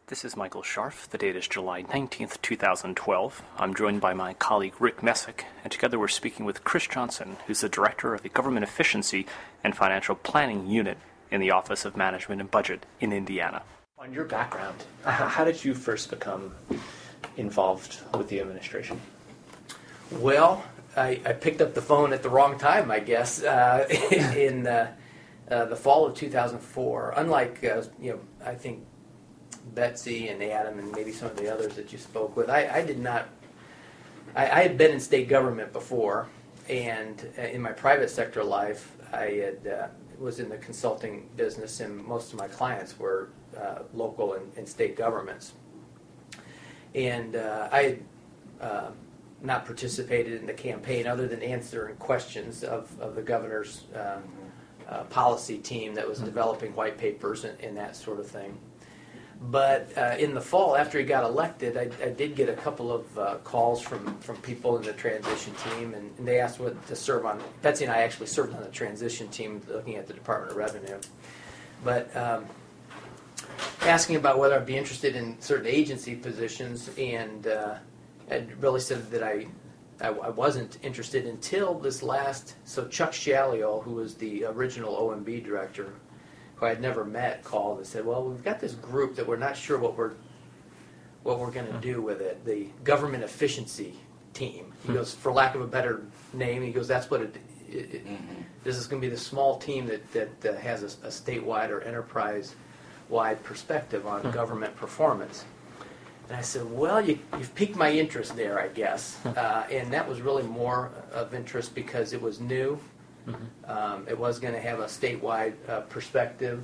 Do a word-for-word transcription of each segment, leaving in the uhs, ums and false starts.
This is Michael Scharf. The date is July nineteenth, two thousand twelve. I'm joined by my colleague Rick Messick, and together we're speaking with Chris Johnson, who's the Director of the Government Efficiency and Financial Planning Unit in the Office of Management and Budget in Indiana. On your background, how did you first become involved with the administration? Well, I, I picked up the phone at the wrong time, I guess, uh, in uh, uh, the fall of two thousand four. Unlike, uh, you know, I think Betsy and Adam and maybe some of the others that you spoke with, I, I did not, I, I had been in state government before, and uh, in my private sector life, I had uh, was in the consulting business, and most of my clients were uh, local and, and state governments. And uh, I had uh, not participated in the campaign other than answering questions of, of the governor's um, uh, policy team that was developing white papers and, and that sort of thing. But uh, in the fall, after he got elected, I, I did get a couple of uh, calls from, from people in the transition team, and, and they asked what to serve on. Betsy and I actually served on the transition team looking at the Department of Revenue. But um, asking about whether I'd be interested in certain agency positions, and uh, I really said that I, I I wasn't interested until this last. So Chuck Shalliol, who was the original O M B director, who I had never met, called and said, "Well, we've got this group that we're not sure what we're what we're going to do with it. The Government Efficiency Team." He goes, for lack of a better name, he goes, "That's what it." it, it mm-hmm. This is going to be the small team that that uh, has a, a statewide or enterprise-wide perspective on mm-hmm. government performance. And I said, "Well, you, you've piqued my interest there, I guess." Uh, and that was really more of interest because it was new. Mm-hmm. Um, it was going to have a statewide uh, perspective,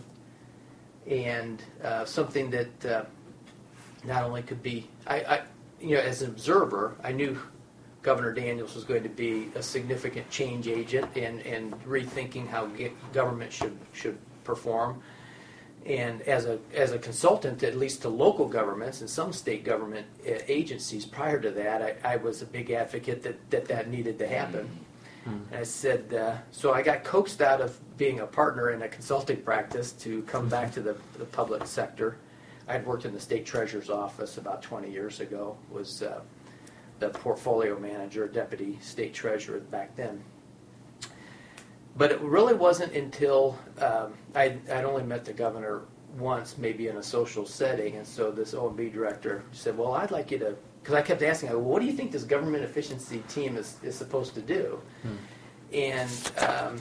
and uh, something that uh, not only could be, I, I, you know, as an observer, I knew Governor Daniels was going to be a significant change agent and, and rethinking how government should should perform. And as a as a consultant, at least to local governments and some state government agencies prior to that, I, I was a big advocate that that, that needed to happen. Mm-hmm. And I said, uh, so I got coaxed out of being a partner in a consulting practice to come back to the, the public sector. I had worked in the state treasurer's office about twenty years ago, was uh, the portfolio manager, deputy state treasurer back then. But it really wasn't until um, I'd, I'd only met the governor once, maybe in a social setting, and so this O M B director said, "Well, I'd like you to," because I kept asking, well, "What do you think this government efficiency team is, is supposed to do?" Hmm. And um,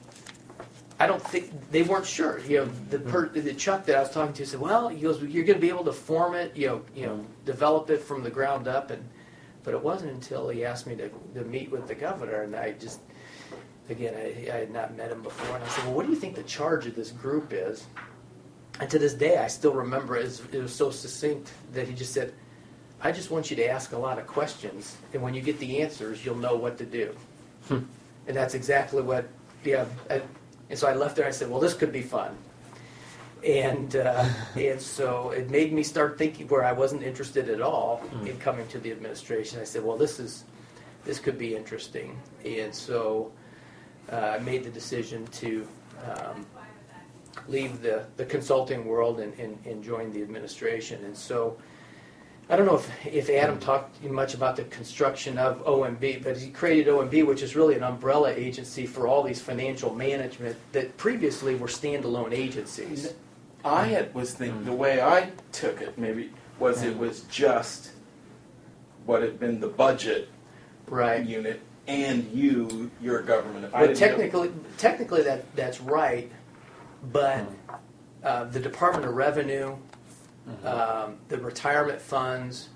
I don't think they weren't sure. You know, the, per, the Chuck that I was talking to said, "Well," he goes, "you're going to be able to form it, you know, you know, hmm. develop it from the ground up." And but it wasn't until he asked me to, to meet with the governor, and I just, again, I, I had not met him before, and I said, "Well, what do you think the charge of this group is?" And to this day, I still remember it was, it was so succinct that he just said, "I just want you to ask a lot of questions, and when you get the answers, you'll know what to do." Hmm. And that's exactly what, yeah. I, and so I left there. I said, "Well, this could be fun." And uh, and so it made me start thinking where I wasn't interested at all hmm. in coming to the administration. I said, "Well, this is this could be interesting." And so uh, I made the decision to um, leave the, the consulting world and, and, and join the administration. And so I don't know if, if Adam talked much about the construction of O M B, but he created O M B, which is really an umbrella agency for all these financial management that previously were standalone agencies. I had, was thinking, the way I took it maybe, was it was just what had been the budget right. unit and you, your government. Well, technically, technically that, that's right, but uh, the Department of Revenue, Mm-hmm. Um, the retirement funds,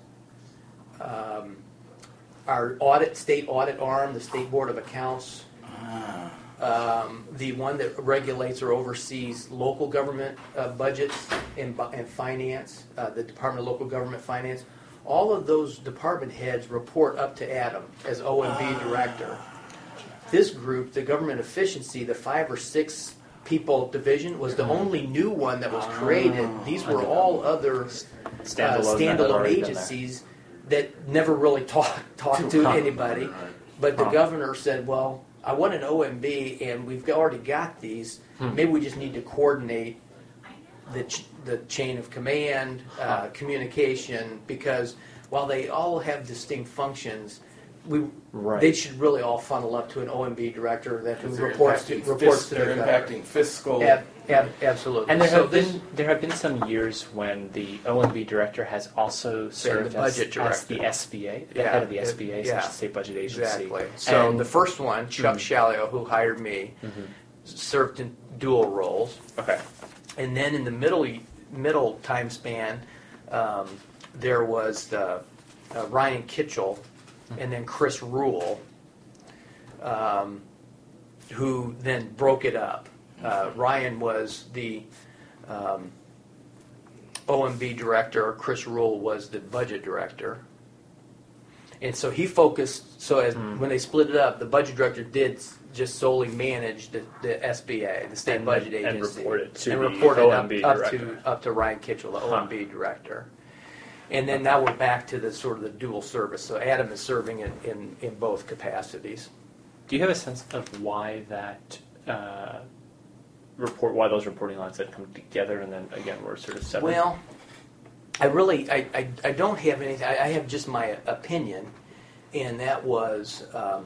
um, our audit, state audit arm, the State Board of Accounts, ah. um, the one that regulates or oversees local government uh, budgets and, and finance, uh, the Department of Local Government Finance, all of those department heads report up to Adam as O M B ah. director. This group, the Government Efficiency, the five or six people division was the only new one that was created. These were all other uh, standalone, standalone agencies that never really talked talk to anybody. But the governor said, "Well, I want an O M B, and we've already got these. Maybe we just need to coordinate the ch- the chain of command, uh, communication, because while they all have distinct functions, we Right. they should really all funnel up to an O M B director that who Because they're reports to impacting reports fis- to they're the governor. impacting fiscal. Ab- ab- absolutely. And there so have this, been there have been some years when the O M B director has also served the as, budget as the director. S B A, the Yeah, head of the it- S B A, yeah. such as State Budget Agency. exactly. So And- the first one, Chuck Mhm. Shalio, who hired me, Mhm. served in dual roles. Okay. And then in the middle middle time span, um, there was the, uh, Ryan Kitchell, and then Chris Rule, um, who then broke it up. Uh, Ryan was the um, O M B director. Chris Rule was the budget director. And so he focused. So as Mm. when they split it up, the budget director did s- just solely manage the, the S B A, the state And- budget and agency, reported to and the reported O up, M B up director. to up to Ryan Kitchell, the Huh. O M B director. And then now we're back to the sort of the dual service. So Adam is serving in, in, in both capacities. Do you have a sense of why that uh, report, why those reporting lines had come together, and then again were sort of separate? Well, I really, I, I, I don't have anything. I, I have just my opinion, and that was um,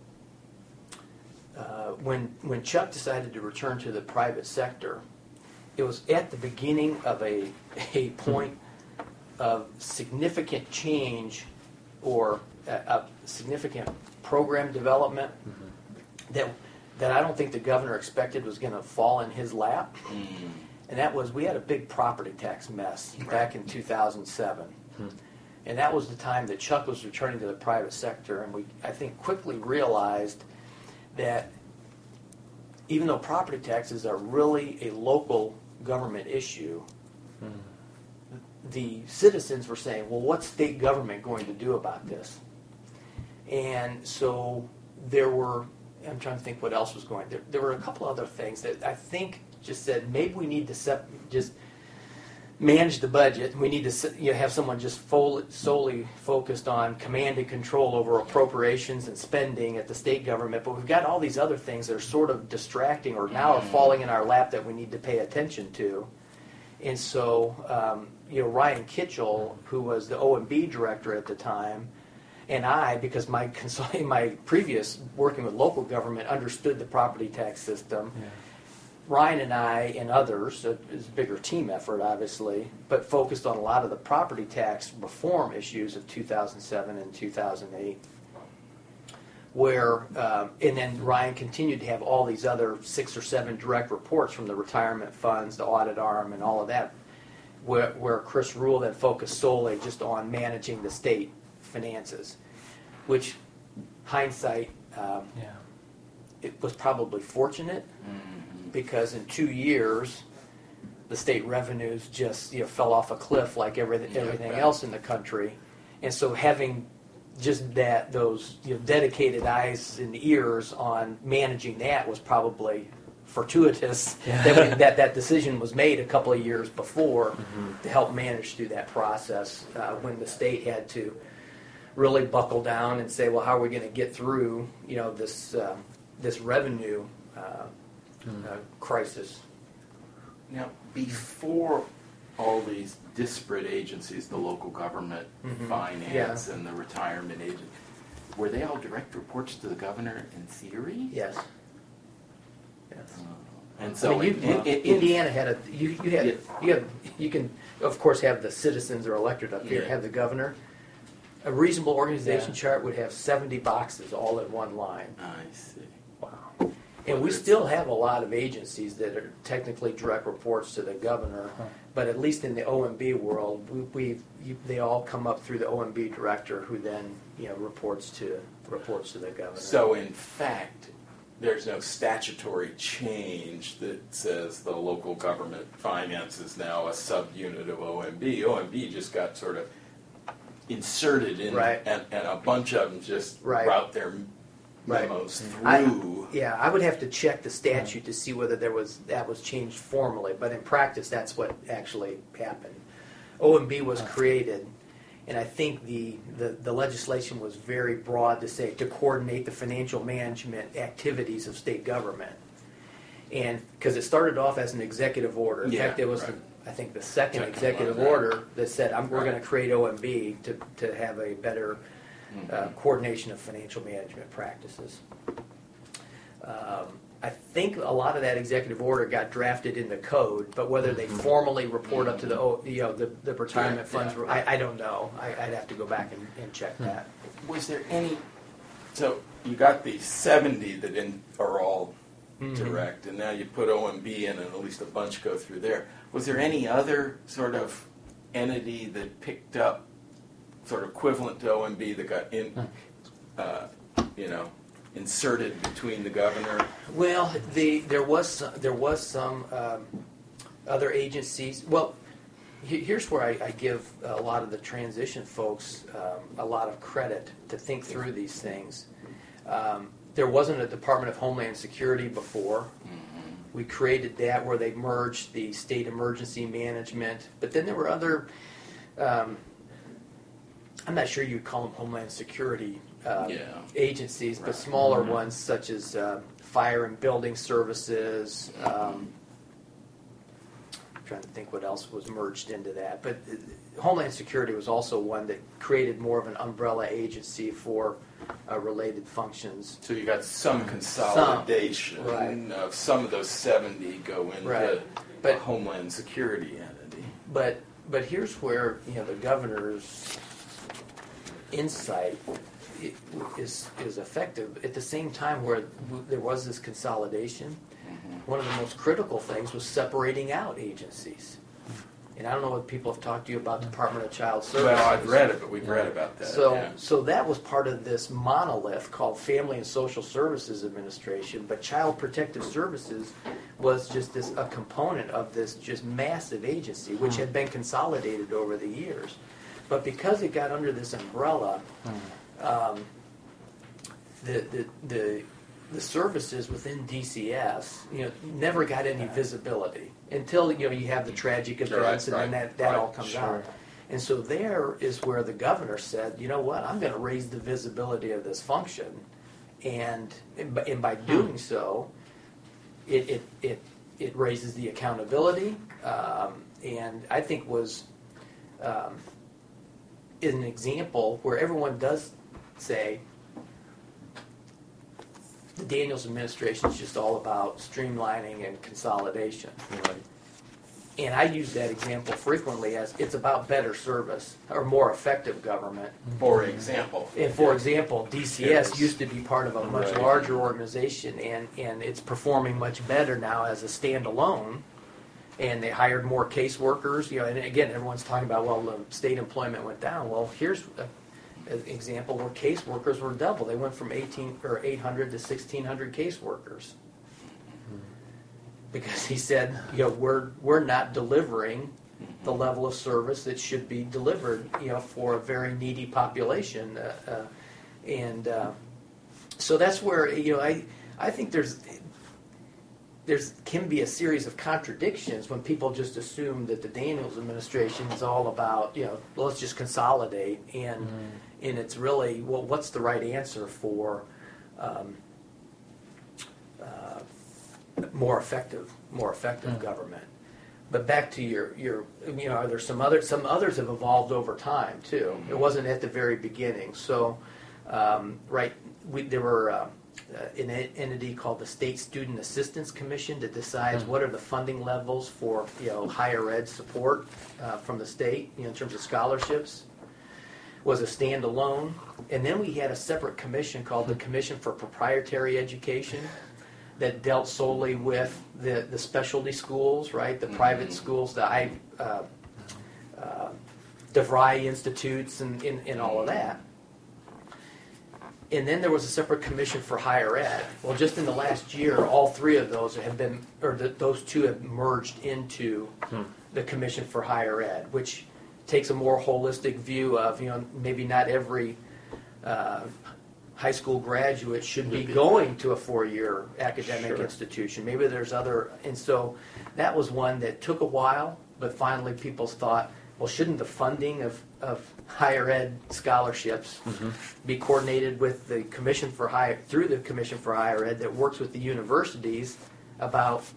uh, when when Chuck decided to return to the private sector. It was at the beginning of a a point of significant change or a, a significant program development Mm-hmm. that that I don't think the governor expected was going to fall in his lap. Mm. And that was, we had a big property tax mess back in two thousand seven. Hmm. And that was the time that Chuck was returning to the private sector. And we, I think, quickly realized that even though property taxes are really a local government issue, Mhm. the citizens were saying, well, what's state government going to do about this? And so there were, I'm trying to think what else was going, there, there were a couple other things that I think just said, maybe we need to sep- just manage the budget. We need to se- you know, have someone just fol- solely focused on command and control over appropriations and spending at the state government. But we've got all these other things that are sort of distracting or now are falling in our lap that we need to pay attention to. And so, um, you know, Ryan Kitchell, who was the O M B director at the time, and I, because my consult- my previous working with local government understood the property tax system, Yeah. Ryan and I and others, it was a bigger team effort obviously, but focused on a lot of the property tax reform issues of two thousand seven and two thousand eight. Where, um, and then Ryan continued to have all these other six or seven direct reports from the retirement funds, the audit arm, and all of that, where, where Chris Rule then focused solely just on managing the state finances, which, hindsight, um, Yeah. it was probably fortunate Mhm. because in two years, the state revenues just you know fell off a cliff like everything Yeah, everything right. else in the country, and so having just that those you know dedicated eyes and ears on managing that was probably fortuitous Yeah. that, we, that that decision was made a couple of years before Mhm. to help manage through that process uh, when the state had to really buckle down and say, well, how are we going to get through you know this uh, this revenue uh, Mm. uh, crisis. Now, before all these disparate agencies, the local government, Mhm. finance, and the retirement agent, were they all direct reports to the governor in theory? Yes. Yes. Uh, And I so, mean, you, in- in- in- Indiana had a you you had Yeah. you have you can of course have the citizens are elected up here Yeah. have the governor. A reasonable organization Yeah. chart would have seventy boxes all in one line. I see. Wow. And we Whether it's- still have a lot of agencies that are technically direct reports to the governor, Huh. but at least in the O M B world, we, we you, they all come up through the O M B director, who then you know reports to reports to the governor. So, in fact, there's no statutory change that says the local government finance is now a subunit of O M B. O M B just got sort of inserted in, Right. and, and a bunch of them just Right. route their Right. memos I- through. Yeah, I would have to check the statute to see whether there was that was changed formally, but in practice, that's what actually happened. O M B was created, and I think the, the, the legislation was very broad to say to coordinate the financial management activities of state government. And because it started off as an executive order. In Yeah, fact, there was right. I think, the second Second executive one, right. order that said, I'm, we're Right. going to create O M B to, to have a better uh, Mhm. coordination of financial management practices. Um, I think a lot of that executive order got drafted in the code, but whether they formally report up to the, O- you know, the, the retirement Yeah, funds, yeah. I, I don't know. I, I'd have to go back and, and check that. Was there any, so you got the seventy that in, are all Mhm. direct, and now you put O M B in, and at least a bunch go through there. Was there any other sort of entity that picked up, sort of equivalent to O M B, that got in, uh, you know, inserted between the governor? Well, the, there was, some- there was some um, other agencies, well, he- here's where I, I give a lot of the transition folks um, a lot of credit to think through these things. Um, There wasn't a Department of Homeland Security before. We created that where they merged the state emergency management, but then there were other, um, I'm not sure you'd call them Homeland Security uh, Yeah. agencies, but Right. smaller Mhm. ones such as uh, Fire and Building Services. Um, I'm trying to think what else was merged into that, but uh, Homeland Security was also one that created more of an umbrella agency for uh, related functions. So you got some consolidation right. of some of those seventy go into Right. a But- Homeland Security entity. But but here's where, you know, the governor's insight i- is is effective. At the same time, where w- there was this consolidation, one of the most critical things was separating out agencies. And I don't know what people have talked to you about Department of Child Services. Well, I've read it, but we've read about that. So, yeah. so that was part of this monolith called Family and Social Services Administration, but Child Protective Services was just this, a component of this just massive agency, which had been consolidated over the years. But because it got under this umbrella, um, the, the, the, the services within D C S, you know, never got any visibility until, you know, you have the tragic events and then right, that, that right, all comes sure. out. And so there is where the governor said, you know what, I'm going to raise the visibility of this function. And, and by- and by doing so, it, it, it, it raises the accountability, um, and I think was um, an example where everyone does say, the Daniels administration is just all about streamlining and consolidation. And I use that example frequently as it's about better service or more effective government. For example. And for example, D C S Yes. used to be part of a much Right. larger organization, and, and it's performing much better now as a standalone. And they hired more caseworkers, you know, and again, everyone's talking about, well, the state employment went down. Well, here's a, an example where caseworkers were double. They went from eighteen or eight hundred to sixteen hundred caseworkers. Because he said, you know, we're we're not delivering the level of service that should be delivered, you know, for a very needy population, uh, uh, and uh, so that's where, you know, I I think there's there's can be a series of contradictions when people just assume that the Daniels administration is all about, you know, well, let's just consolidate, and and it's really, well, what's the right answer for um, uh, more effective, more effective Mm. government. But back to your, your, you know, are there some other, some others have evolved over time too. It wasn't at the very beginning. So, um, right, we, there were uh, an entity called the State Student Assistance Commission that decides what are the funding levels for, you know, higher ed support uh, from the state, you know, in terms of scholarships. Was a standalone, and then we had a separate commission called the Commission for Proprietary Education that dealt solely with the, the specialty schools, right? The private schools, the I, uh, uh, DeVry institutes, and, and, and all of that. And then there was a separate commission for higher ed. Well, just in the last year, all three of those have been, or the, those two have merged into the Commission for Higher Ed, which takes a more holistic view of, you know, maybe not every uh, high school graduate should be going to a four-year academic Sure. institution. Maybe there's other, and so that was one that took a while, but finally people thought, well, shouldn't the funding of, of higher ed scholarships be coordinated with the Commission for Higher, through the Commission for Higher Ed that works with the universities about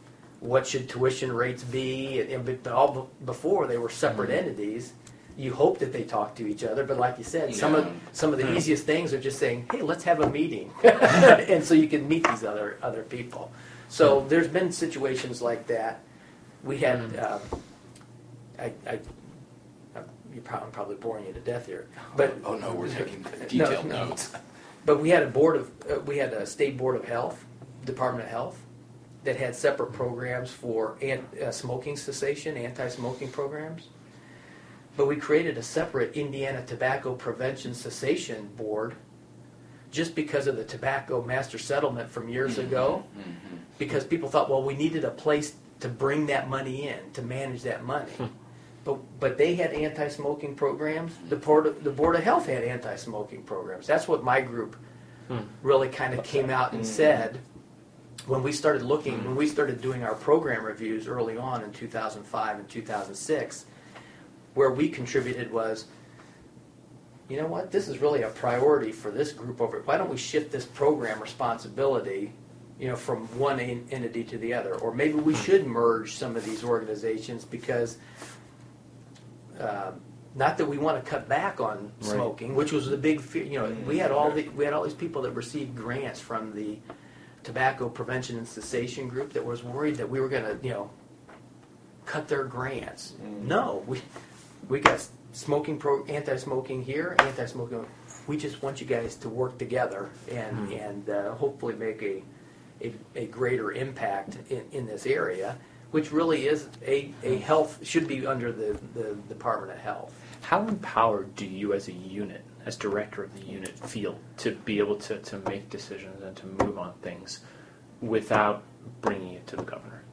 what should tuition rates be, and, and but all before they were separate mm-hmm. entities. You hope that they talk to each other, but like you said, yeah. some of some of the mm-hmm. easiest things are just saying, "Hey, let's have a meeting," and so you can meet these other other people. So mm-hmm. there's been situations like that. We had, mm-hmm. uh, I, I, you're probably, I'm probably boring you to death here, but oh, oh no, we're taking detailed no, notes. But we had a board of, uh, we had a state board of health, Department of Health, that had separate programs for ant, uh, smoking cessation, anti-smoking programs. But we created a separate Indiana Tobacco Prevention Cessation Board just because of the tobacco master settlement from years mm-hmm. ago. Mm-hmm. Because people thought, well, we needed a place to bring that money in, to manage that money. But but they had anti-smoking programs. The board of, the Board of Health had anti-smoking programs. That's what my group hmm. really kind of came out and mm-hmm. said when we started looking, mm-hmm. when we started doing our program reviews early on in two thousand five and two thousand six, where we contributed was, you know what, this is really a priority for this group over. Why don't we shift this program responsibility, you know, from one en- entity to the other? Or maybe we should merge some of these organizations because, uh, not that we want to cut back on smoking, right. which was the big fear. You know, mm-hmm. we had all the we had all these people that received grants from the Tobacco Prevention and Cessation Group that was worried that we were going to, you know, cut their grants. Mm-hmm. No, we we got smoking pro anti-smoking here, anti-smoking. We just want you guys to work together and mm-hmm. and uh, hopefully make a, a a greater impact in, in this area, which really is a, a health should be under the, the Department of Health. How empowered do you as a unit, as director of the unit, feel to be able to, to make decisions and to move on things without bringing it to the governor?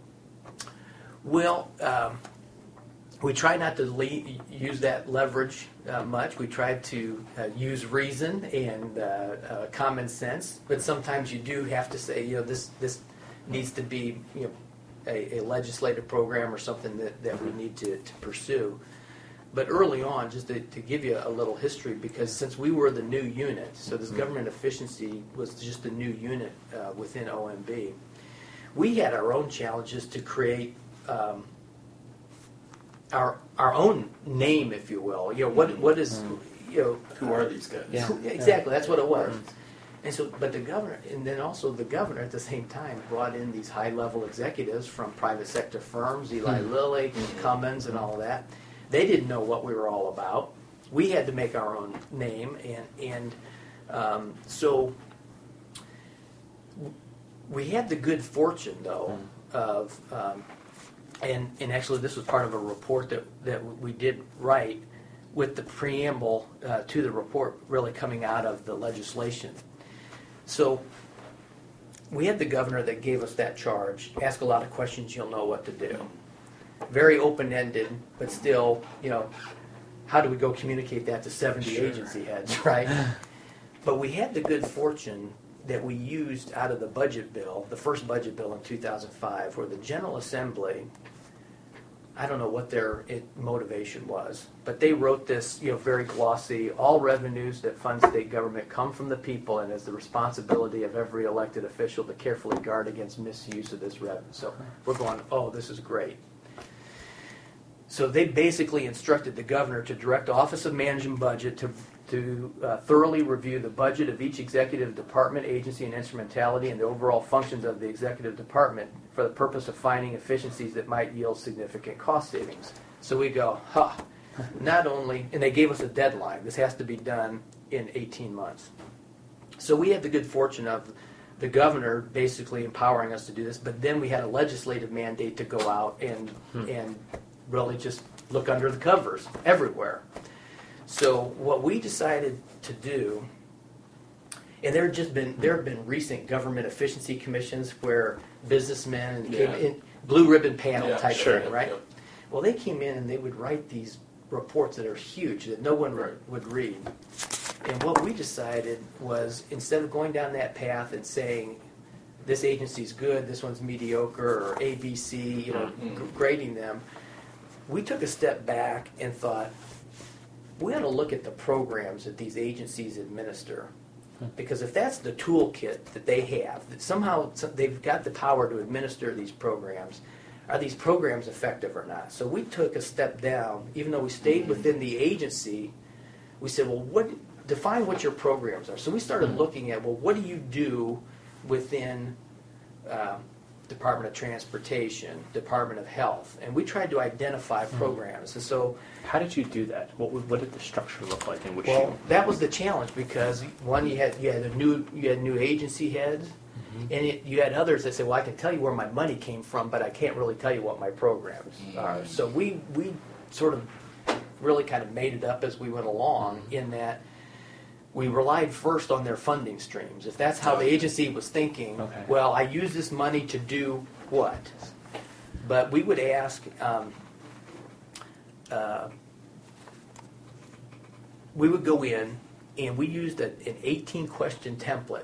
Well, um, we try not to le- use that leverage uh, much. We try to uh, use reason and uh, uh, common sense, but sometimes you do have to say, you know, this this needs to be, you know, a, a legislative program or something that, that we need to, to pursue. But early on, just to, to give you a little history, because since we were the new unit, so this government efficiency was just a new unit uh, within O M B, we had our own challenges to create um, our our own name, if you will. You know, what what is, you know, who are these guys? Yeah. Who, exactly, that's what it was. And so, but the governor, and then also the governor at the same time brought in these high-level executives from private sector firms, Eli Lilly, Cummins, and all of that. They didn't know what we were all about. We had to make our own name, and and um, so we had the good fortune, though, of um, and and actually this was part of a report that that we did write with the preamble uh, to the report, really coming out of the legislation. So we had the governor that gave us that charge. Ask a lot of questions, you'll know what to do. Very open-ended, but still, you know, how do we go communicate that to seventy sure. agency heads, right? But we had the good fortune that we used out of the budget bill, the first budget bill in two thousand five, where the General Assembly, I don't know what their it, motivation was, but they wrote this, you know, very glossy, all revenues that fund state government come from the people and is the responsibility of every elected official to carefully guard against misuse of this revenue. So we're going, oh, this is great. So they basically instructed the governor to direct Office of Management Budget to to uh, thoroughly review the budget of each executive department, agency, and instrumentality and the overall functions of the executive department for the purpose of finding efficiencies that might yield significant cost savings. So we go, huh, not only, and they gave us a deadline, this has to be done in eighteen months. So we had the good fortune of the governor basically empowering us to do this, but then we had a legislative mandate to go out and hmm. and really just look under the covers everywhere. So what we decided to do, and there have just been there have been recent government efficiency commissions where businessmen yeah. came in, blue ribbon panel yeah, type sure. thing, right? Yeah. Well, they came in and they would write these reports that are huge that no one right. would read. And what we decided was, instead of going down that path and saying this agency's good, this one's mediocre, or A B C, you know, mm-hmm. grading them, we took a step back and thought, we ought to look at the programs that these agencies administer. Because if that's the toolkit that they have, that somehow they've got the power to administer these programs, are these programs effective or not? So we took a step down, even though we stayed within the agency. We said, well, what define what your programs are. So we started looking at, well, what do you do within uh, Department of Transportation, Department of Health, and we tried to identify programs. And so, how did you do that? What would- what did the structure look like in which well, you? that was the challenge because one, you had you had a new you had new agency heads, and it, you had others that said, well, I can tell you where my money came from, but I can't really tell you what my programs are. So we we sort of really kind of made it up as we went along in that we relied first on their funding streams. If that's how the agency was thinking, Okay. well, I use this money to do what? But we would ask, um, uh, we would go in and we used a, an eighteen question template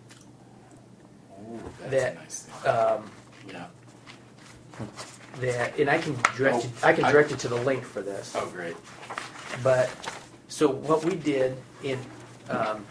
Ooh, that's that, a nice thing. um, Yeah. that, and I can direct you, Oh, I can I- direct you to the link for this. Oh, great. But, so what we did in, um,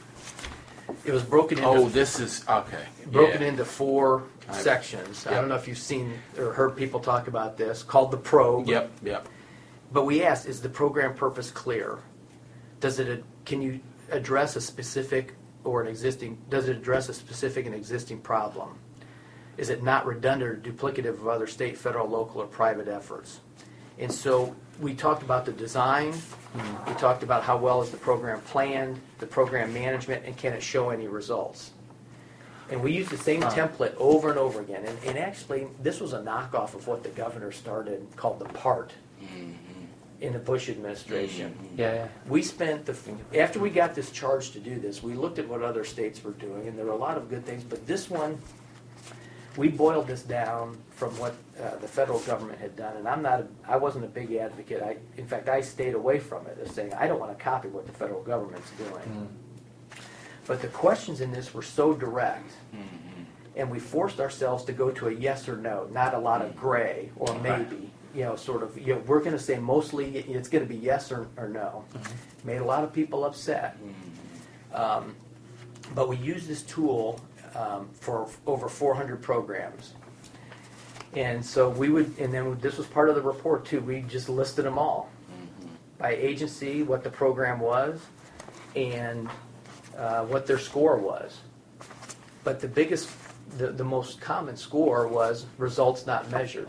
it was broken into Oh, this is, okay. broken Yeah. into four I- sections. I Yep. don't know if you've seen or heard people talk about this, called the probe. Yep, yep. But we asked, is the program purpose clear? Does it, can you address a specific or an existing, does it address a specific and existing problem? Is it not redundant or duplicative of other state, federal, local, or private efforts? And so we talked about the design, we talked about how well is the program planned, the program management, and can it show any results? And we used the same Huh. template over and over again. And, and actually, this was a knockoff of what the governor started called the PART in the Bush administration. Yeah, yeah. We spent the, after we got this charge to do this, we looked at what other states were doing, and there were a lot of good things, but this one, we boiled this down from what uh, the federal government had done, and I'm not, a, I wasn't a big advocate. I, in fact, I stayed away from it, as saying I don't want to copy what the federal government's doing. But the questions in this were so direct, and we forced ourselves to go to a yes or no, not a lot of gray or maybe. You know, sort of, you know, we're going to say mostly it's going to be yes or, or no. Made a lot of people upset. Um, but we used this tool um, for over four hundred programs. And so we would, and then this was part of the report too, we just listed them all. By agency, what the program was, and uh, what their score was. But the biggest, the, the most common score was results not measured.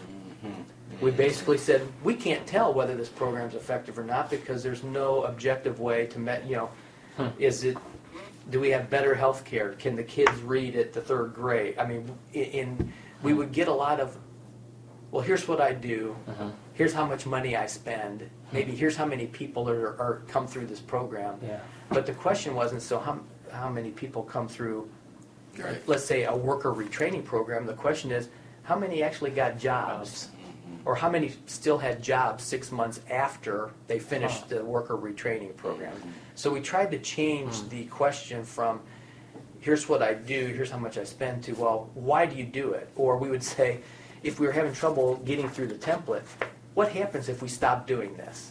We basically said, we can't tell whether this program's effective or not because there's no objective way to, me, you know, is it, do we have better health care? Can the kids read at the third grade? I mean, in, in we would get a lot of, well, here's what I do. Here's how much money I spend. Maybe here's how many people are, are come through this program. Yeah. But the question wasn't, so how, how many people come through, Right. let's say, a worker retraining program. The question is, how many actually got jobs? Or how many still had jobs six months after they finished the worker retraining program? So we tried to change the question from, here's what I do, here's how much I spend, to, well, why do you do it? Or we would say, if we were having trouble getting through the template, what happens if we stop doing this?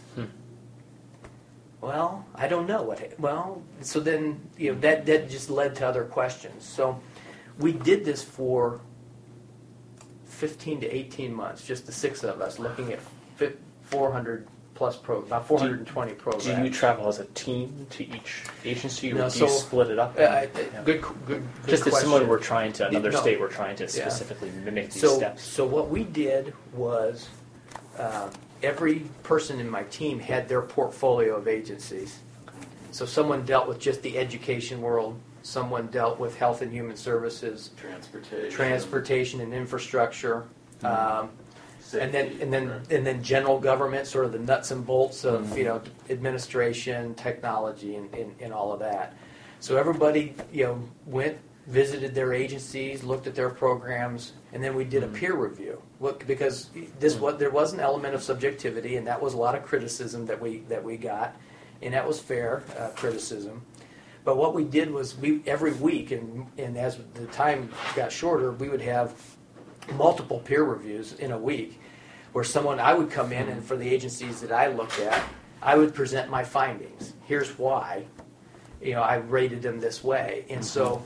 Well, I don't know what. ha- Well, so then you know that that just led to other questions. So we did this for fifteen to eighteen months, just the six of us, looking at four hundred plus pro, about four hundred twenty programs. Do you travel as a team to each agency, or No, do you so- split it up? Uh, I- Yeah. good, good, good Just as question. someone were trying to, another No. state were trying to Yeah. specifically mimic these So, steps. so what we did was, um, every person in my team had their portfolio of agencies. So someone dealt with just the education world, someone dealt with health and human services, Transportation. transportation and infrastructure, um, and then Safety, and then right. and then general government, sort of the nuts and bolts of you know administration, technology, and, and, and all of that. So everybody you know went, visited their agencies, looked at their programs, and then we did a peer review. Look, because this was there was an element of subjectivity, and that was a lot of criticism that we that we got, and that was fair uh, criticism. But what we did was we every week, and and as the time got shorter, we would have multiple peer reviews in a week, where someone I would come in and for the agencies that I looked at, I would present my findings. Here's why, you know, I rated them this way, and so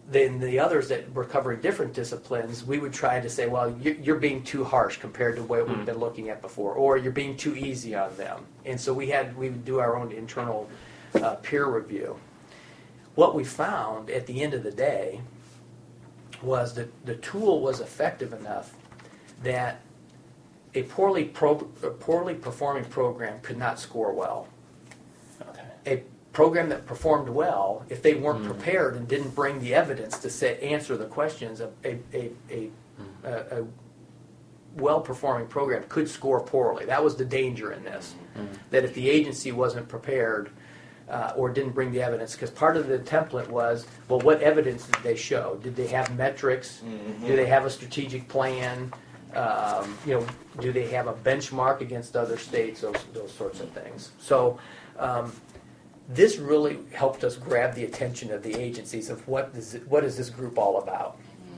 then the others that were covering different disciplines, we would try to say, well, you- you're being too harsh compared to what we've been looking at before, or you're being too easy on them. And so we had we would do our own internal uh, peer review. What we found at the end of the day was that the tool was effective enough that a poorly pro- a poorly performing program could not score well. Okay. A program that performed well, if they weren't mm. prepared and didn't bring the evidence to say, answer the questions, a, a, a, a, mm. a, a well-performing program could score poorly. That was the danger in this, mm. that if the agency wasn't prepared uh, or didn't bring the evidence, because part of the template was, well, what evidence did they show? Did they have metrics? Mm-hmm. Do they have a strategic plan? Um, you know, do they have a benchmark against other states? Those, those sorts of things. So, um, this really helped us grab the attention of the agencies of what is it, what is this group all about.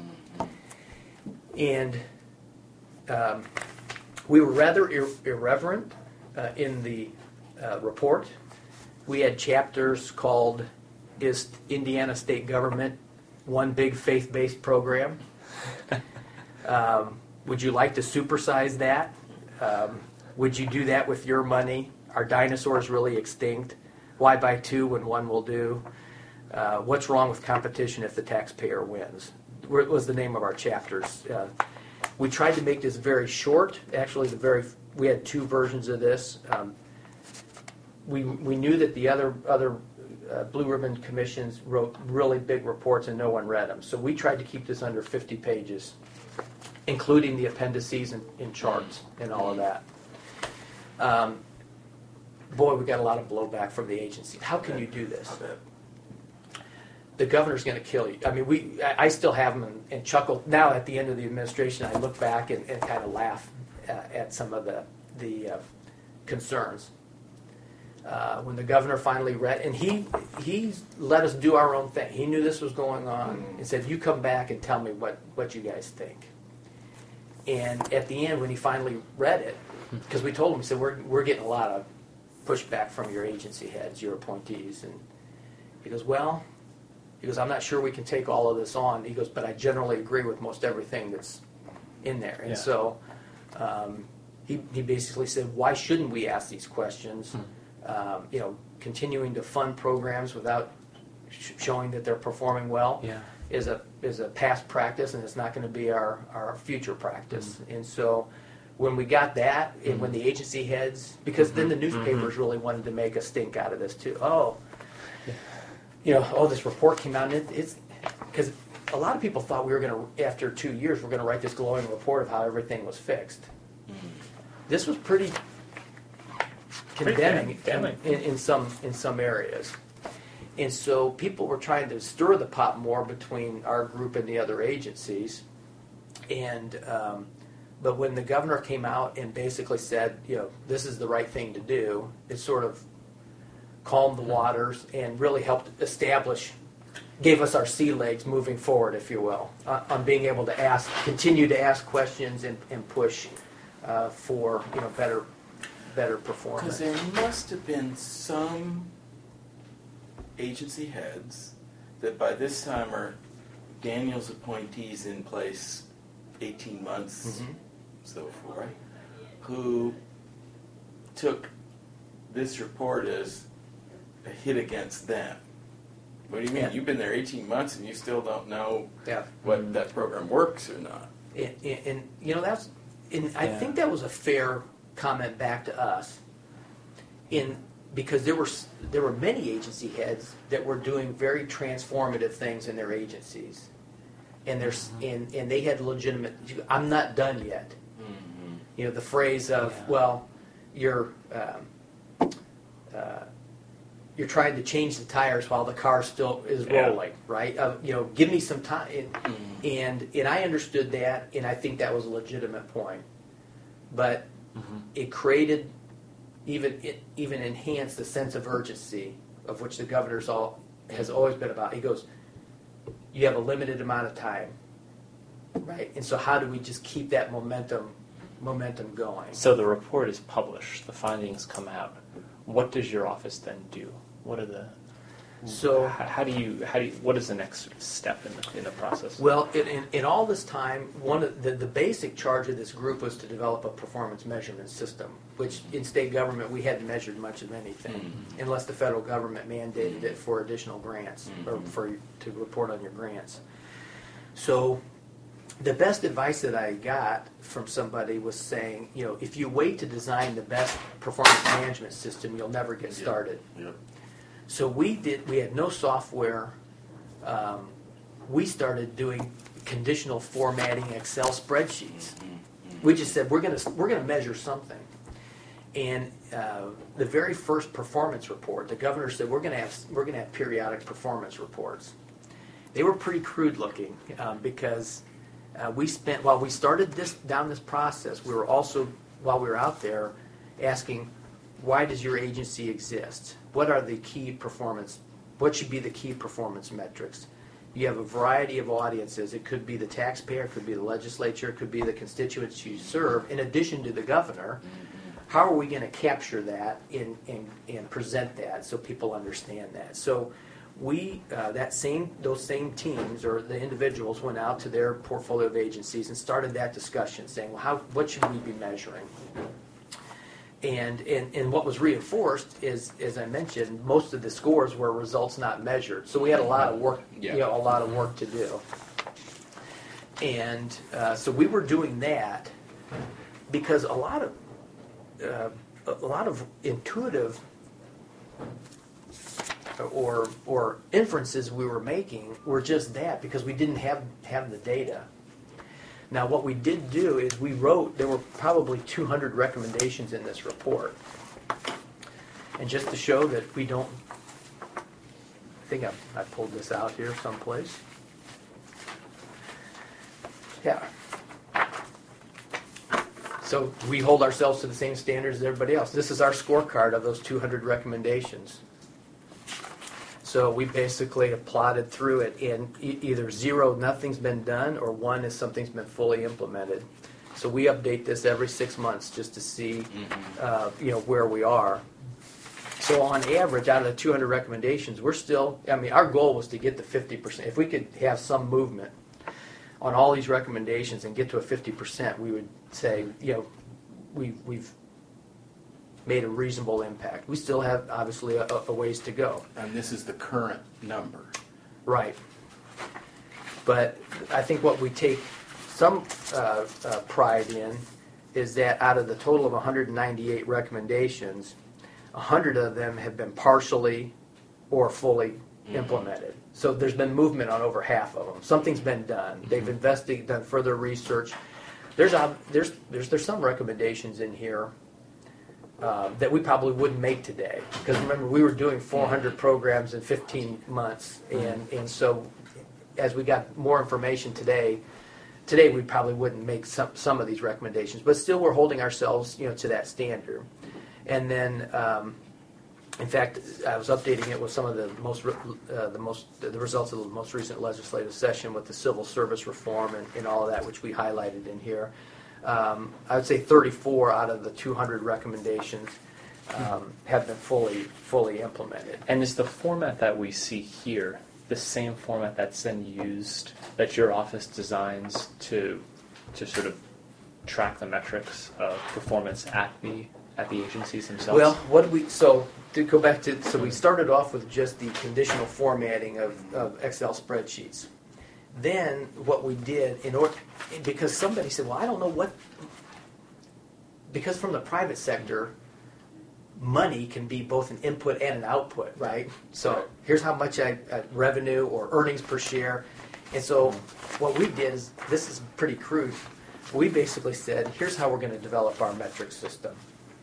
And um, we were rather ir- irreverent uh, in the uh, report. We had chapters called "Is Indiana State Government One Big Faith-Based Program?" um, would you like to supersize that? Um, would you do that with your money? Are dinosaurs really extinct? Why buy two when one will do? Uh, what's wrong with competition if the taxpayer wins? Was the name of our chapters. Uh, we tried to make this very short. Actually, the very we had two versions of this. Um, we we knew that the other other uh, Blue Ribbon commissions wrote really big reports and no one read them. So we tried to keep this under fifty pages, including the appendices and, and charts and all of that. Um, Boy, we got a lot of blowback from the agency. How can you do this? The governor's going to kill you. I mean, we. I, I still have them and, and chuckle. Now, at the end of the administration, I look back and, and kind of laugh uh, at some of the the uh, concerns. Uh, when the governor finally read, and he he let us do our own thing. He knew this was going on and said, "You come back and tell me what, what you guys think." And at the end, when he finally read it, because we told him, we said, "We're we're getting a lot of pushback from your agency heads, your appointees," and he goes, well, he goes, I'm not sure we can take all of this on. He goes, but I generally agree with most everything that's in there. And yeah. so um, he, he basically said, why shouldn't we ask these questions? Hmm. Um, you know, continuing to fund programs without sh- showing that they're performing well yeah. is a is a past practice, and it's not going to be our, our future practice. Hmm. And so when we got that, and mm-hmm. when the agency heads, because mm-hmm. then the newspapers mm-hmm. really wanted to make a stink out of this too. Oh, yeah. you know, oh, this report came out, and it, it's because a lot of people thought we were going to, after two years, we're going to write this glowing report of how everything was fixed. Mm-hmm. This was pretty condemning in, in, in some in some areas, and so people were trying to stir the pot more between our group and the other agencies, and. Um, But when the governor came out and basically said, you know, this is the right thing to do, it sort of calmed the waters and really helped establish, gave us our sea legs moving forward, if you will, uh, on being able to ask, continue to ask questions and, and push uh, for, you know, better, better performance. Because there must have been some agency heads that by this time are Daniel's appointees in place eighteen months. Mm-hmm. So forth, who took this report as a hit against them. What do you mean? Yeah. You've been there eighteen months and you still don't know yeah. what mm-hmm. that program works or not. And, and, and you know, that's, and I yeah. think that was a fair comment back to us. In because there were there were many agency heads that were doing very transformative things in their agencies, and there's mm-hmm. and, and they had legitimate. I'm not done yet. You know, the phrase of, yeah. well, you're um, uh, you're trying to change the tires while the car still is rolling, yeah. right? Uh, you know, give me some time. And, mm-hmm. and and I understood that, and I think that was a legitimate point. But mm-hmm. it created, even it even enhanced the sense of urgency of which the governor's all has always been about. He goes, you have a limited amount of time, right? And so how do we just keep that momentum momentum going? So the report is published, the findings come out. What does your office then do? What are the So how, how do you how do you, what is the next step in the in the process? Well, in, in, in all this time, one of the, the basic charge of this group was to develop a performance measurement system, which in state government we hadn't measured much of anything, mm-hmm. unless the federal government mandated it for additional grants, mm-hmm. or for to report on your grants. So the best advice that I got from somebody was saying, you know, if you wait to design the best performance management system, you'll never get started. Yep. Yep. So we did. We had no software. Um, we started doing conditional formatting Excel spreadsheets. We just said we're going to we're going to measure something. And uh, the very first performance report, the governor said we're going to have we're going to have periodic performance reports. They were pretty crude looking um, because uh, we spent while we started this down this process, we were also while we were out there asking, why does your agency exist? What are the key performance? What should be the key performance metrics? You have a variety of audiences. It could be the taxpayer, it could be the legislature, it could be the constituents you serve, in addition to the governor. How are we going to capture that and, and, and present that so people understand that? So we, uh, that same, those same teams or the individuals went out to their portfolio of agencies and started that discussion, saying, well, how, what should we be measuring? And, and and what was reinforced is, as I mentioned, most of the scores were results not measured. So we had a lot of work, yeah. you know, a lot of work to do. And uh, so we were doing that because a lot of uh, a lot of intuitive or or inferences we were making were just that because we didn't have have the data. Now, what we did do is we wrote, there were probably two hundred recommendations in this report. And just to show that we don't, I think I, I pulled this out here someplace. Yeah. So we hold ourselves to the same standards as everybody else. This is our scorecard of those two hundred recommendations. So we basically have plotted through it in e- either zero, nothing's been done, or one is something's been fully implemented. So we update this every six months just to see, mm-hmm. uh, you know, where we are. So on average, out of the two hundred recommendations, we're still, I mean, our goal was to get to fifty percent. If we could have some movement on all these recommendations and get to a fifty percent, we would say, you know, we, we've made a reasonable impact. We still have, obviously, a, a ways to go. And this is the current number. Right. But I think what we take some uh, uh, pride in is that out of the total of one hundred ninety-eight recommendations, one hundred of them have been partially or fully mm-hmm. implemented. So there's been movement on over half of them. Something's been done. Mm-hmm. They've investigated, done further research. There's, there's, there's, there's some recommendations in here Um, that we probably wouldn't make today. Because remember, we were doing four hundred programs in fifteen months, and, and so as we got more information today, today we probably wouldn't make some, some of these recommendations, but still we're holding ourselves, you know, to that standard. And then, um, in fact, I was updating it with some of the most, uh, the most, the results of the most recent legislative session with the civil service reform and, and all of that, which we highlighted in here. Um, I would say thirty-four out of the two hundred recommendations um, have been fully fully implemented. And is the format that we see here the same format that's then used, that your office designs to to sort of track the metrics of performance at the at the agencies themselves? Well, what we so to go back to so we started off with just the conditional formatting of, of Excel spreadsheets. Then what we did, in order, because somebody said, well, I don't know what, because from the private sector, money can be both an input and an output, right? So here's how much I, uh, revenue or earnings per share. And so what we did is, this is pretty crude, we basically said, here's how we're going to develop our metric system.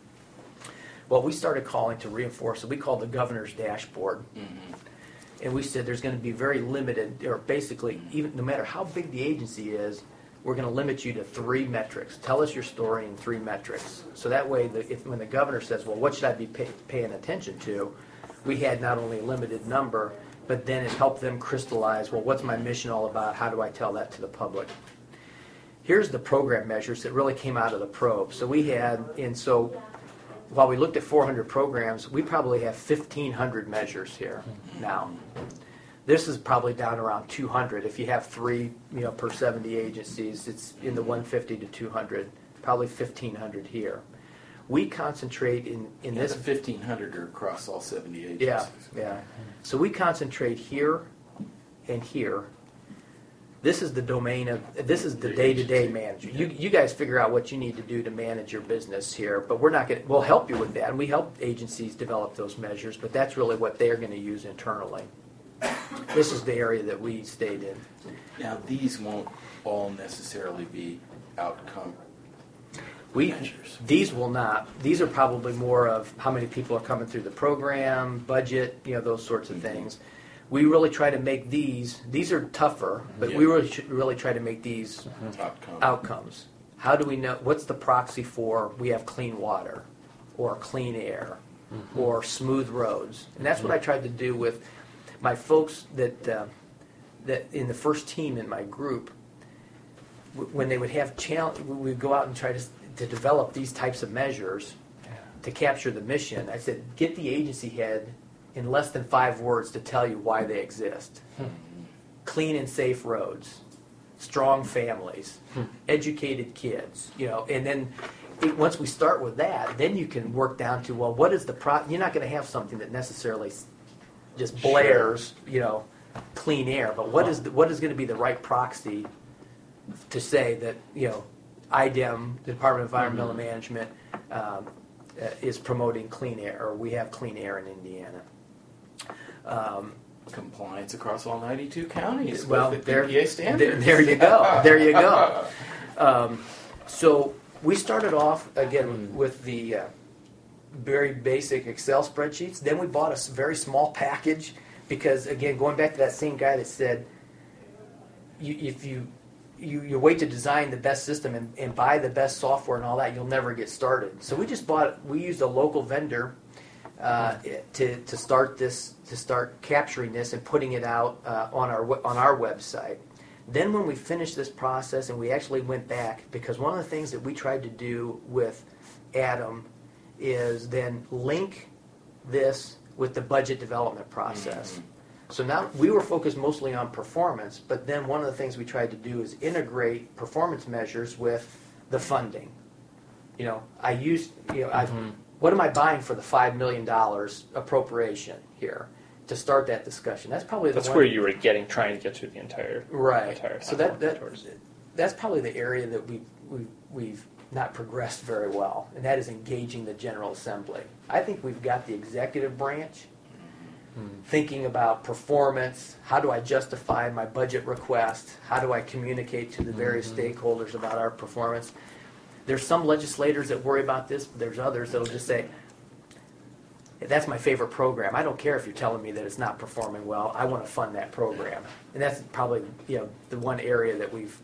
Well, we started calling to reinforce it. We called the governor's dashboard. Mm-hmm. And we said there's going to be very limited, or basically, even no matter how big the agency is, we're going to limit you to three metrics. Tell us your story in three metrics. So that way, the, if, when the governor says, well, what should I be pay, paying attention to, we had not only a limited number, but then it helped them crystallize, well, what's my mission all about? How do I tell that to the public? Here's the program measures that really came out of the probe. So we had, and so while we looked at four hundred programs, we probably have fifteen hundred measures here now. This is probably down around two hundred. If you have three, you know, per seventy agencies, it's in the one hundred fifty to two hundred, probably fifteen hundred here. We concentrate in, in Yeah, this. the fifteen hundred are across all seventy agencies. Yeah, yeah. So we concentrate here and here. This is the domain of, this is the The day-to-day agency. manager. You, you guys figure out what you need to do to manage your business here, but we're not going to, we'll help you with that, and we help agencies develop those measures, but that's really what they're going to use internally. This is the area that we stayed in. Now, these won't all necessarily be outcome We, measures. these will not. These are probably more of how many people are coming through the program, budget, you know, those sorts of Mhm. things. We really try to make these, these are tougher, but we Yeah. really should really try to make these Outcome. outcomes. How do we know, what's the proxy for we have clean water or clean air or smooth roads? And that's what I tried to do with my folks that, uh, that in the first team in my group, w- when they would have challenge, we would go out and try to, s- to develop these types of measures to capture the mission. I said, get the agency head in less than five words to tell you why they exist. Clean and safe roads, strong families, educated kids, you know, and then it, once we start with that, then you can work down to, well, what is the pro, you're not going to have something that necessarily s- just blares, you know, clean air, but what is, the, what is going to be the right proxy to say that, you know, I D E M, the Department of Environmental Management, um, uh, is promoting clean air, or we have clean air in Indiana. Um, Compliance across all ninety-two counties well, with the there, E P A standards. there, there you go. There you go. Um, so we started off again with the uh, very basic Excel spreadsheets. Then we bought a s- very small package because, again, going back to that same guy that said, you, if you, you you wait to design the best system and, and buy the best software and all that, you'll never get started. So we just bought. We used a local vendor uh, to to start this to start capturing this and putting it out uh, on our we- on our website. Then when we finished this process and we actually went back, because one of the things that we tried to do with Adam is then link this with the budget development process. So now we were focused mostly on performance, but then one of the things we tried to do is integrate performance measures with the funding. You know, I used, you know, I, what am I buying for the five million dollars appropriation here to start that discussion? That's probably the That's one. where you were getting, trying to get to the entire, Right. entire So that, that towards. that's probably the area that we we we've not progressed very well, and that is engaging the General Assembly. I think we've got the executive branch thinking about performance. How do I justify my budget request? How do I communicate to the various stakeholders about our performance? There's some legislators that worry about this, but there's others that'll just say, that's my favorite program. I don't care if you're telling me that it's not performing well. I want to fund that program. And that's probably, you know, the one area that we've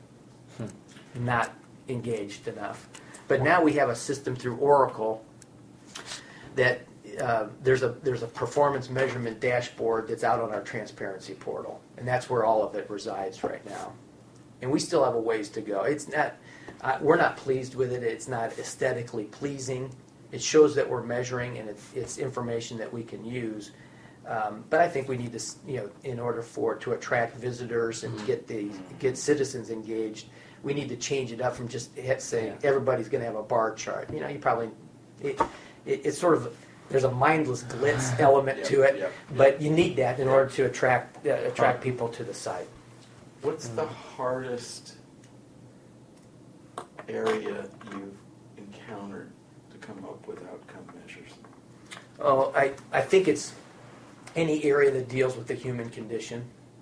not engaged enough. But now we have a system through Oracle that uh, there's a there's a performance measurement dashboard that's out on our transparency portal, and that's where all of it resides right now. And we still have a ways to go. It's not uh, we're not pleased with it. It's not aesthetically pleasing. It shows that we're measuring, and it's, it's information that we can use. Um, but I think we need to, s- you know, in order for to attract visitors and get the get citizens engaged, we need to change it up from just he- saying everybody's going to have a bar chart. You know, you probably it, it, it's sort of there's a mindless glitz element to Yep, it, yep, but you need that in order to attract uh, attract people to the site. What's the hardest area you've encountered to come up with outcome measures? Oh, I, I think it's any area that deals with the human condition.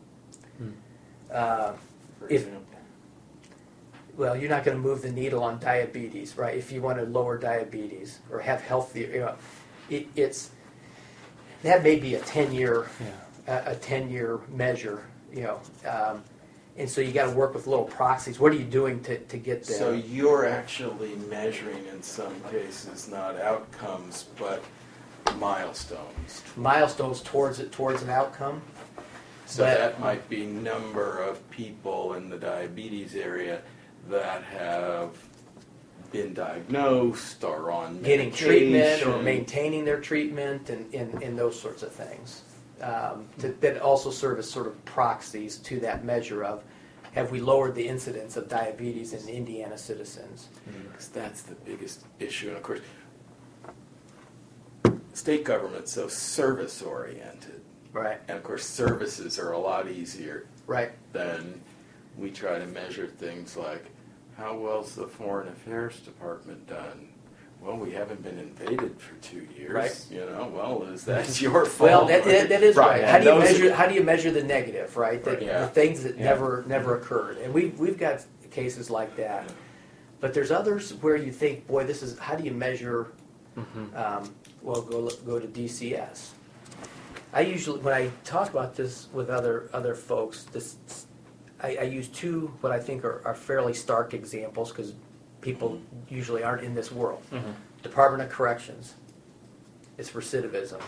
Uh, For If- example, well, you're not going to move the needle on diabetes, right? If you want to lower diabetes or have healthier, you know, it, it's that may be a ten-year, a, a ten-year measure, you know, um, and so you got to work with little proxies. What are you doing to, to get there? so you're actually measuring in some cases not outcomes but milestones. Milestones towards it, towards an outcome. So But- that might be number of people in the diabetes area that have been diagnosed or on getting treatment or medication. maintaining their treatment and, and, and those sorts of things. Um, to, that also serve as sort of proxies to that measure of have we lowered the incidence of diabetes in Indiana citizens? Because that's the biggest issue. And of course, state government's so service oriented. Right, And of course, services are a lot easier right, than we try to measure things like how well's the Foreign Affairs Department done? Well, we haven't been invaded for two years. Right. You know, well, is that your fault? well, that, that, that is right. Right, How do you and those- measure? How do you measure the negative? Right, the, Right, yeah. the things that Yeah. never never occurred, and we we've got cases like that. But there's others where you think, boy, this is how do you measure? Um, well, go go to D C S. I usually when I talk about this with other other folks, this I, I use two what I think are, are fairly stark examples because people usually aren't in this world. Mm-hmm. Department of Corrections. It's recidivism.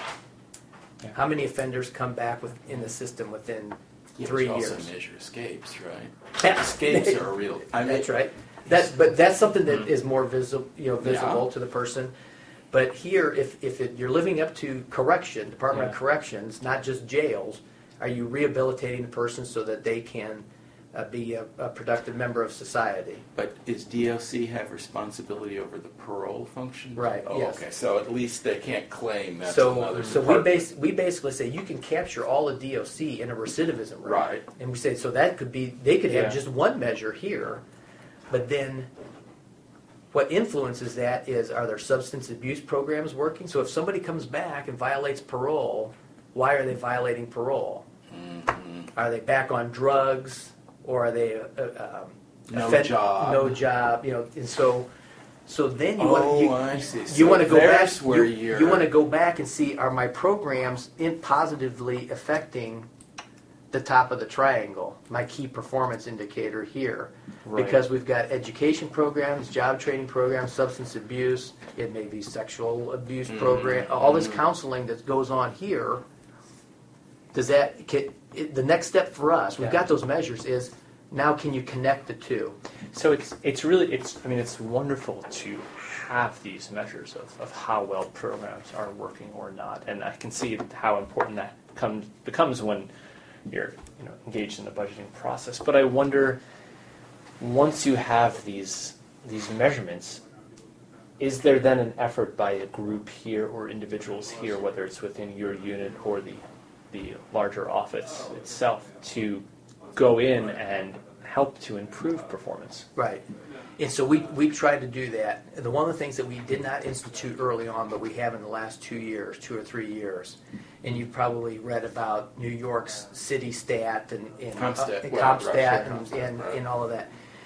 Yeah. How many offenders come back with, in the system within Yeah, three but years? also measure escapes, right? Yeah. Escapes are a real. I mean, That's right. That's but that's something that Mm. is more visible, you know, visible Yeah. to the person. But here, if if it, you're living up to correction, Department of Yeah. Corrections, not just jails, are you rehabilitating the person so that they can uh, be a, a productive member of society? But does D O C have responsibility over the parole function? Right, Oh, yes. okay. So at least they can't claim that's So another so we department. base we basically say you can capture all of D O C in a recidivism rate. Right. And we say so that could be they could have Yeah. just one measure here, but then what influences that is are there substance abuse programs working? So if somebody comes back and violates parole, why are they violating parole? Mhm. Are they back on drugs or are they uh, um, No offend- job. No job, you know, and so so then you Oh, want you, I see. you So want to go back. there's where You, you're. you want to go back and see are my programs in positively affecting the top of the triangle, my key performance indicator here, Right. because we've got education programs, job training programs, substance abuse. It may be sexual abuse Mhm. program. All this Mhm. counseling that goes on here. Does that can, it, the next step for us? We've Yeah. got those measures. Is now can you connect the two? So it's it's really it's I mean it's wonderful to have these measures of, of how well programs are working or not, and I can see how important that comes becomes when you're you know engaged in the budgeting process. But I wonder, once you have these these measurements, is there then an effort by a group here or individuals here, whether it's within your unit or the the larger office itself, to go in and help to improve performance? Right. And so we, we've tried to do that. And the one of the things that we did not institute early on, but we have in the last two years, two or three years, and you've probably read about New York's city stat and, and, Compstat. uh, and Well, Compstat right, and, Compstat, and, right. and all of that.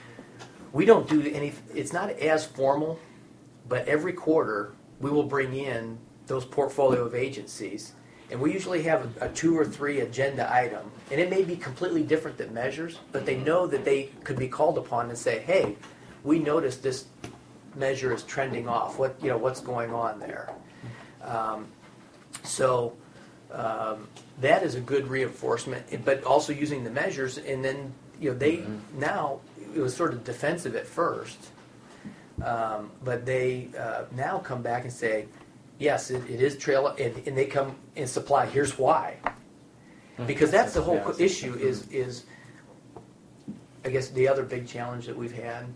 We don't do any, it's not as formal, but every quarter we will bring in those portfolio of agencies. And we usually have a, a two or three agenda item, and it may be completely different than measures, but they know that they could be called upon and say, "Hey, we noticed this measure is trending off. What you know, what's going on there?" Um, so um, that is a good reinforcement, but also using the measures, and then you know they now it was sort of defensive at first, um, but they uh, now come back and say, yes, it, it is trail, and, and they come and supply. Here's why, because that's the whole Yeah. co- issue. Is is I guess the other big challenge that we've had,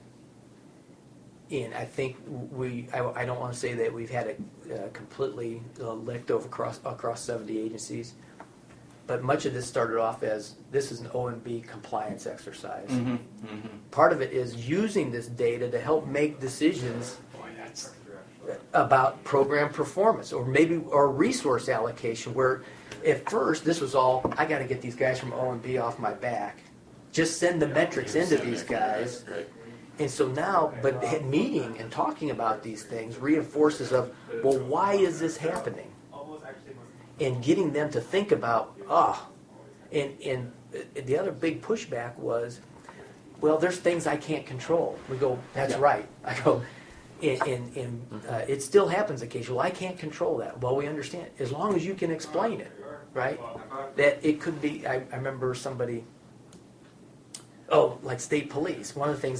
and I think we I, I don't want to say that we've had it uh, completely uh, licked over across across seventy agencies, but much of this started off as this is an O M B compliance exercise. Mhm, mhm. Part of it is using this data to help make decisions Boy, that's about program performance or maybe or resource allocation where at first this was all I got to get these guys from O and B off my back, just send the metrics into these guys. Right. And so now but meeting and talking about these things reinforces of, well, why is this happening, and getting them to think about ah and and the other big pushback was, well, there's things I can't control. We go, that's Yeah. right. I go, and, and, and uh, it still happens occasionally. Well, I can't control that. Well, we understand. As long as you can explain it, right? That it could be, I, I remember somebody, oh, like state police. One of the things